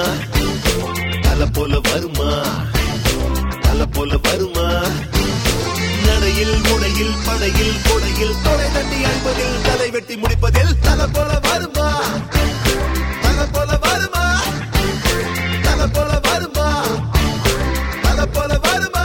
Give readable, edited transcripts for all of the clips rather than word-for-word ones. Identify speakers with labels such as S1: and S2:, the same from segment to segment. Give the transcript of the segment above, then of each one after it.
S1: தல போல வருமா, தல போல வருமா, நடையில் முடையில் படையில் கொடையில் தொலை தட்டி அன்பதில் தலை வெட்டி முடிப்பதில் தல போல வருமா, தல போல வருமா, தல போல வருமா, தல போல வருமா.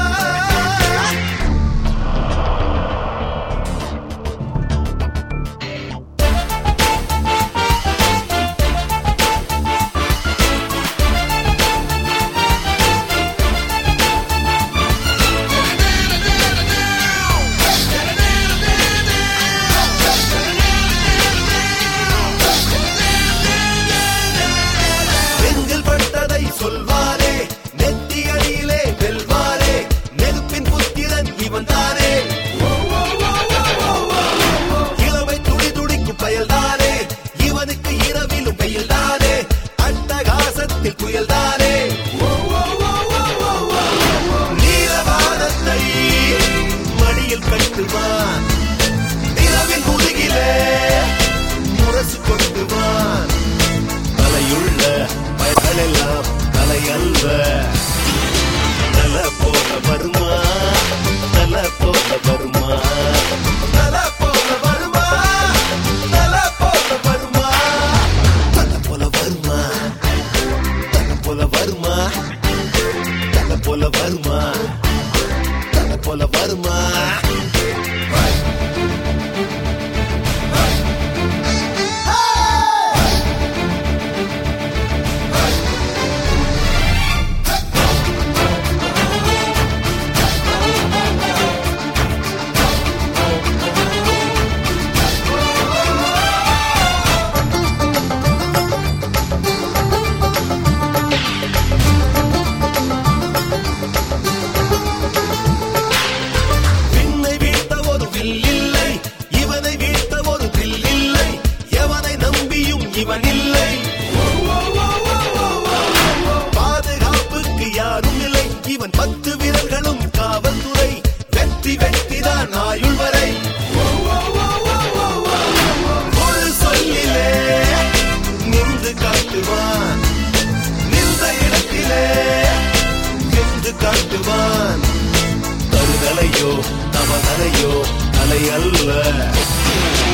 S1: சொல்வாரே நெத்தி அடியிலே வெல்வாரே, நெருப்பின் புத்திரன் இவன் தானே, இளமை துடி துடிக்கும் பயல்தானே, இவனுக்கு இரவிலும் பெயல்தானே, அட்டகாசத்தில் புயல்தானே, நீலவானத்தை மடியில் கட்டுவான், நிலவின் முதுகிலே முரசு கொட்டுவான், தலையுள்ள பயலெல்லாம் தலையல்வ, தல போல வருமா, தல போல வருமா, தல போல வருமா, தல போல வருமா, தல போல வருமா, தல போல வருமா, தல போல வருமா, தல போல வருமா. இவன் இல்லை, பாதுகாப்புக்கு யாரும் இல்லை, இவன் 10 விரல்களும் காவல்துறை, வெற்றி வெற்றிதான் ஆயுள் வரை, ஒரு சொல்லிலே நின்று காட்டுவான், நின்ற இடத்திலே நின்று காட்டுவான், தருதலையோ தவதலையோ அலை அல்ல.